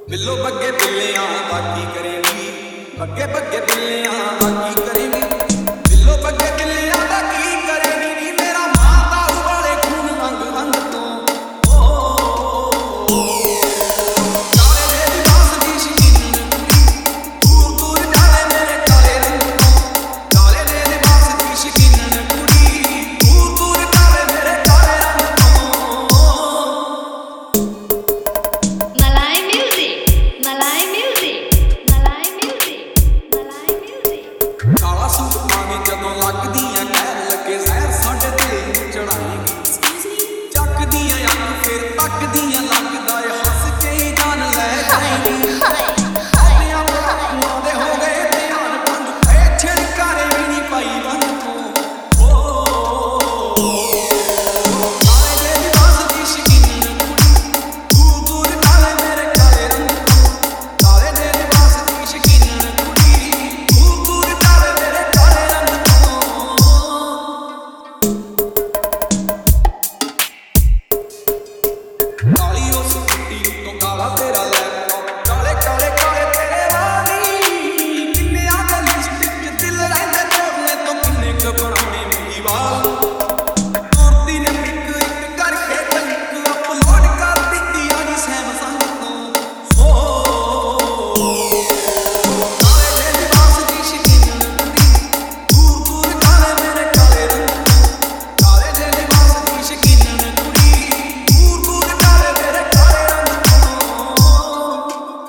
ਬਿੱਲੋ ਬੱਗੇ ਬਿੱਲਿਆਂ ਦਾ ਕੀ ਕਰੇਗੀ, ਬੱਗੇ ਬੱਗੇ ਬਿੱਲਿਆਂ ਦਾ ਕੀ ਕਰੇਗੀ, ਬਿੱਲੋ ਬੱਗੇ ਬਿੱਲਿਆਂ ਦਾ ਕੀ ਕਰੇਗੀ ਨੀ ਮੇਰਾ ਮਾਤਾ ਵਾਲੇ ਖੂਨ ਅੰਗ ਅੰਗ ਤੋਂ ਕਾਲੇ ਦੇ ਲਿਬਾਸ ਦੀ ਸ਼ਕੀਨ ਦੂਰ ਦੂਰ ਜਾਵੇ ਮੇਰੇ ਕਾਲੇ ਰੰਗ ਤੋਂ, ਕਾਲੇ ਦੇ ਲਿਬਾਸ ਦੀ ਸ਼ਕੀਨ ਕੁੜੀ ਦੂਰ ਦੂਰ ਜਾਵੇ ਮੇਰੇ ਕਾਲੇ ਰੰਗ ਤੋਂ। Malay music, Malay music, Malay music, Malay music. ਕਾਲਾ ਸੂਟ ਪਾਵੇਂ ਜਦੋਂ ਲੱਗਦੀਆਂ ਕਹਿਣ ਲੱਗੇ ਜ਼ਹਿਰ ਸਾਡੇ ਦਿਲ ਨੂੰ ਚੜਾਏਗੀ, ਚੱਕਦੀਆਂ ਅੱਖ ਫਿਰ ਤੱਕਦੀਆਂ ਲੱਗਦਾ ਏ ਹੱਸ ਕੇ ਹੀ ਜਾਨ ਲੈ ਜਾਏਗੀ। ਆਪਣਿਆਂ ਬਾਪੂਆਂ ਦੇ ਹੋ ਗਏ ਧਿਆਨ ਭੰਗ ਪਏ ਛਿੜਕਾਰੇ ਵੀ ਨਹੀਂ ਪਾਈ ਬੰਦ ਤੋਂ ਕਾਲੇ ਦੇ ਲਿਬਾਸ ਦੀ ਸ਼ਕੀਨ ਕੁੜੀ ਦੂਰ ਦੂਰ ਜਾਵੇ ਮੇਰੇ ਕਾਲੇ ਰੰਗ ਤੋਂ, ਕਾਲੇ ਦੇ ਲਿਬਾਸ ਦੀ ਸ਼ਕੀਨ ਕੁੜੀ ਦੂਰ ਦੂਰ ਜਾਵੇ ਮੇਰੇ ਕਾਲੇ ਰੰਗ ਤੋਂ। ਕਾਲੀ ਉਸ ਕੁੱਤੀ ਉੱਤੋਂ ਕਾਲਾ ਤੇਰਾ ਲੈਪਟਾਪ, ਕਾਲੇ ਕਾਲੇ ਕਾਲੇ ਤੇਰੇ ਵਾਲੀ ਕਿੰਨਿਆਂ ਦੇ ਲਿਪਸਟਿਕ ਚ ਦਿਲ ਰਹਿੰਦੇ ਤੋੜਨੇ ਤੋਂ ਕਿੰਨੇ ਕੁ ਬਣਾਉਣੇ ਮੇਰੀ ਵਾਲ ਤੁਰਦੀ ਨੇ ਪਿਕ ਇੱਕ ਕਰਕੇ ਟੰਕ ਅਪਲੋਡ ਕਰ ਦਿੱਤੀ ਆ ਨੀ ਸੈਮਸੰਗ ਤੋਂ ਕਾਲੇ ਦੇ ਲਿਬਾਸ ਦੀ ਸ਼ਕੀਨ ਕੁੜੀ ਦੂਰ ਦੂਰ ਜਾਵੇ ਮੇਰੇ ਕਾਲੇ ਰੰਗ ਤੋਂ, ਕਾਲੇ ਦੇ ਲਿਬਾਸ ਦੀ ਸ਼ਕੀਨ ਕੁੜੀ ਦੂਰ ਦੂਰ ਜਾਵੇ ਮੇਰੇ ਕਾਲੇ ਰੰਗ ਤੋਂ।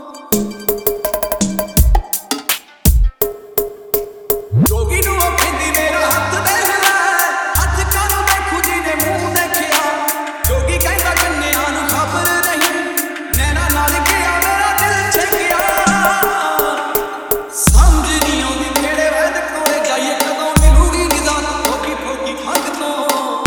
ਜੋਗੀ ਨੂੰ ਉਹ ਕਹਿੰਦੀ ਮੇਰਾ ਹੱਥ ਦੇਖ ਲੈ, ਹੱਥ ਕਾਨੂੰ ਦੇਖੂ ਜਿਹਨੇ ਮੂੰਹ ਦੇਖਿਆ, ਜੋਗੀ ਕਹਿੰਦਾ ਕੰਨਿਆਂ ਨੂੰ ਖਬਰ ਨਹੀਂ, ਨੈਣਾ ਨਾਲ ਗਿਆ ਮੇਰਾ ਦਿਲ ਛੇਕਿਆ। ਸਮਝ ਨਹੀਂ ਆਉਂਦੀ ਕਿਹੜੇ ਵੈਦ ਕੋਲੇ ਜਾਈਏ, ਕਦੋਂ ਮਿਲੂਗੀ ਨਿਜ਼ਾਤ ਫੋਕੀ ਫੋਕੀ ਖੰਗ ਤੋਂ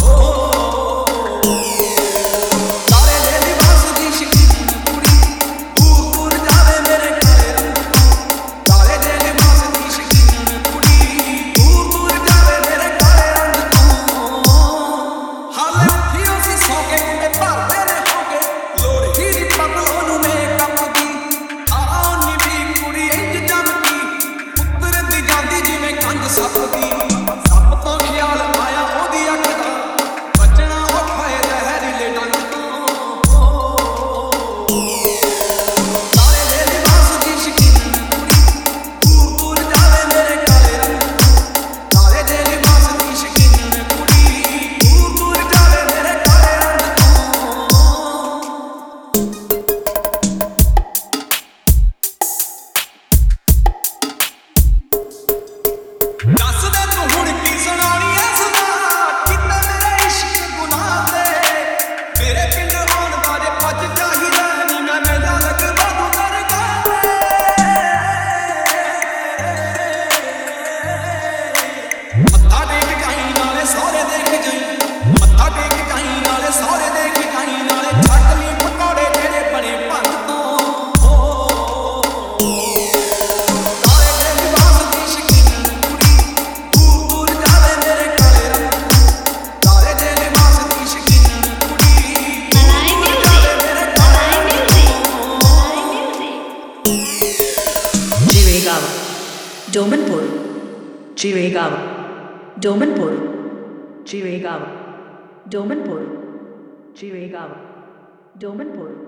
ਕਾਲੇ ਦੇ ਲਿਬਾਸ ਦੀ ਸ਼ਕੀਨ ਕੁੜੀ ਦੂਰ ਦੂਰ ਜਾਵੇ ਮੇਰੇ ਕਾਲੇ ਰੰਗ ਤੋਂ, ਕਾਲੇ ਦੇ ਲਿਬਾਸ ਦੀ ਸ਼ਕੀਨ ਕੁੜੀ ਦੂਰ ਦੂਰ ਜਾਵੇ ਮੇਰੇ ਕਾਲੇ ਰੰਗ ਤੋਂ। ਹਾਲੇ ਉੱਠੀ ਸੀ ਸੌ ਕੇ ਮੁੰਡੇ ਭਰਦੇ ਨੇ ਹੋ ਕੇ, ਲੋੜ ਹੀ ਨੀ ਪਤਾ ਉਹਨੂੰ ਮੇਕਅਪ ਦੀ, 18 19 ਕੁੜੀ ਇੰਝ ਜੰਮਦੀ ਉਤਰਦੀ ਜਾਂਦੀ ਜਿਵੇਂ ਕੰਧ ਸੱਪ ਦੀ, ਸੱਪ ਤੋਂ ਖਿਆਲ ਆਇਆ ਉਹਦੀ ਅੱਖ ਦਾ, ਬਚਣਾ ਔਖਾ ਏ ਜ਼ਹਿਰੀਲੇ ਡੰਗ ਤੋਂ ਕਾਲੇ ਦੇ ਲਿਬਾਸ ਦੀ ਸ਼ਕੀਨ ਕੁੜੀ ਦੂਰ ਦੂਰ ਜਾਵੇ ਮੇਰੇ ਕਾਲੇ ਰੰਗ ਤੋਂ, ਕਾਲੇ ਦੇ ਲਿਬਾਸ ਦੀ ਸ਼ਕੀਨ ਕੁੜੀ ਦੂਰ ਦੂਰ ਜਾਵੇ ਮੇਰੇ ਕਾਲੇ ਰੰਗ ਤੋਂ। ਦੱਸ ਦੇ ਤੂੰ ਹੁਣ ਕੀ ਸੁਣਾਉਣੀ ਐ ਸਦਾ, ਕਿੰਨਾ ਮੇਰਾ ਇਸ਼ਕ ਗੁਨਾਹ ਤੇ ਮੇਰੇ ਪਿੰਡ ਆਉਣ ਦਾ ਜੇ ਪੱਜ ਚਾਹੀਦਾ ਨੀ ਮੈਂ ਮੇਰਾ ਲੱਗਦਾ ਤੂੰ ਦਰਗਾਹ ਮੱਥਾ ਟੇਕ ਜਾਈ ਨਾਲੇ ਸਹੁਰੇ ਦੇਖ ਜਾਈ, ਮੱਥਾ ਟੇਕ ਜਾਈ ਨਾਲੇ ਸਹੁਰੇ ਦੇਖ ਜਾਈ, ਨਾਲੇ ਛੱਡ ਲਈ ਪਕੌੜੇ ਜਿਹੜੇ ਬਣੇ ਭੰਗ ਤੋਂ ਕਾਲੇ ਦੇ ਲਿਬਾਸ ਦੀ ਸ਼ਕੀਨ ਕੁੜੀ ਦੂਰ ਦੂਰ ਜਾਵੇ ਮੇਰੇ ਕਾਲੇ ਰੰਗ ਤੋਂ, ਕਾਲੇ ਦੇ ਲਿਬਾਸ ਦੀ ਸ਼ਕੀਨ ਕੁੜੀ Malay music, Malay music, Malay music. Jiregaon, Domanpur, Jiregaon, Domanpur, Jiregaon, Domanpur, Jiregaon, Domanpur.